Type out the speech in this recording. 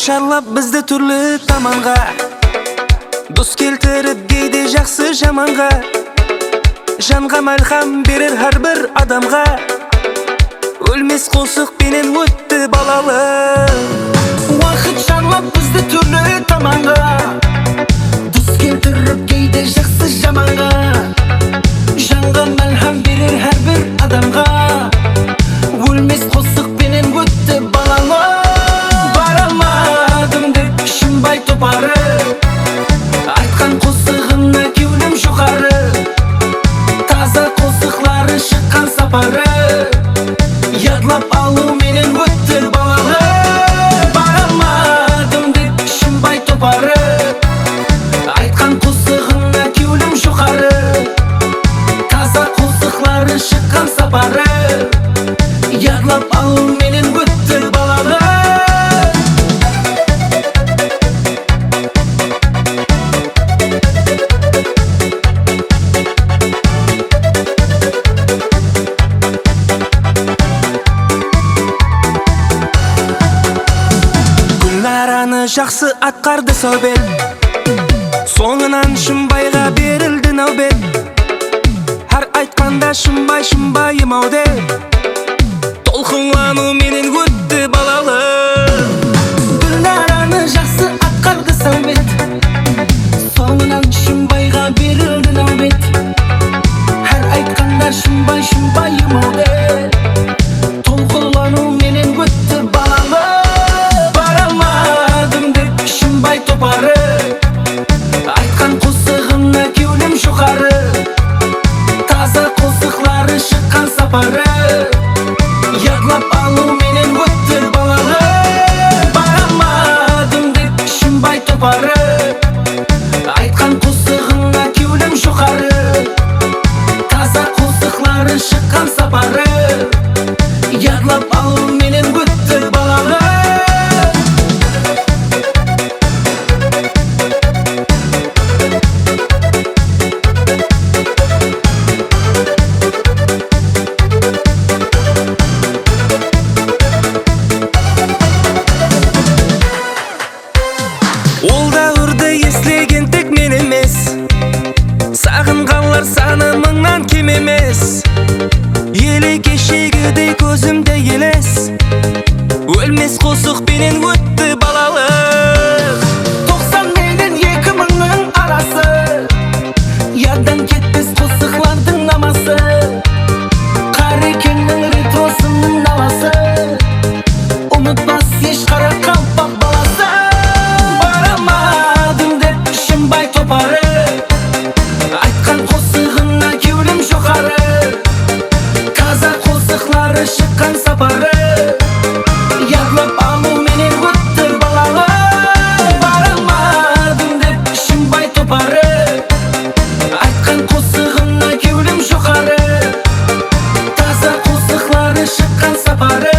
шарлап бізді түрлі таманға, дос келтіріп кейде жақсы жаманға, жанға мәрхам берер әрбір адамға. Өлмес қосық пенен өтті балалы. Уақыт шарлап бізді түрлі таманға, дос келтіріп кейде жақсы жаманға, жанға мәрхам берер әрбір адамға. Өлмес қосық пенен өтті балалы. Бара алмадым деп ішім бай топары, айтқан қосығына кеудем жұқары, таза қосықлары шыққан сапары, ядлап алу менен өтті балалы. Бара алмадым деп ішім бай топары, айтқан қосығына кеудем жұқары, таза қосықлары шыққан сапары, ядлап алу менен өтті балалы. Жақсы атқарды сәубет, соңынан Шымбайға берілді нәубет. Әр айтқанда шымбайым ау деп, толқынлану менен өтті балалы. Гүлнараны жақсы атқарды сәубет, соңынан Шымбайға берілді нәубет. Әр айтқанда шымбайым ау деп, толқынлану менен өтті балалы. Топары, айтқан қосығына кеудем жұқары, таза қосықлары шыққан сапары, ядлап алу менен өтті балалы. Бара алмадым деп ішім бай топары, айтқан қосығына кеудем жұқары, таза қосықлары шыққан сапары, ядлап алу менен өтті балалы. Ол дәуірді естілеген тек мен емес, сағынғанлар саны мыңнан кем емес. Елі кешегідей көзімде елес, өлмес қосық пенен өтті балалы. 90 менен 2000-ның арасы, ядан кетпес қосықлардың намасы, Қарекеңнің ретросының навасы, ұмытпас еш қара қалпақ баласы. Бай топары, айтқан қосығына кеудем жұқары, таза қосықлары шыққан сапары, ядлап алу менен өтті балалы. Бара алмадым деп ішім бай топары, айтқан қосығына кеудем жұқары, таза қосықлары шыққан сапары,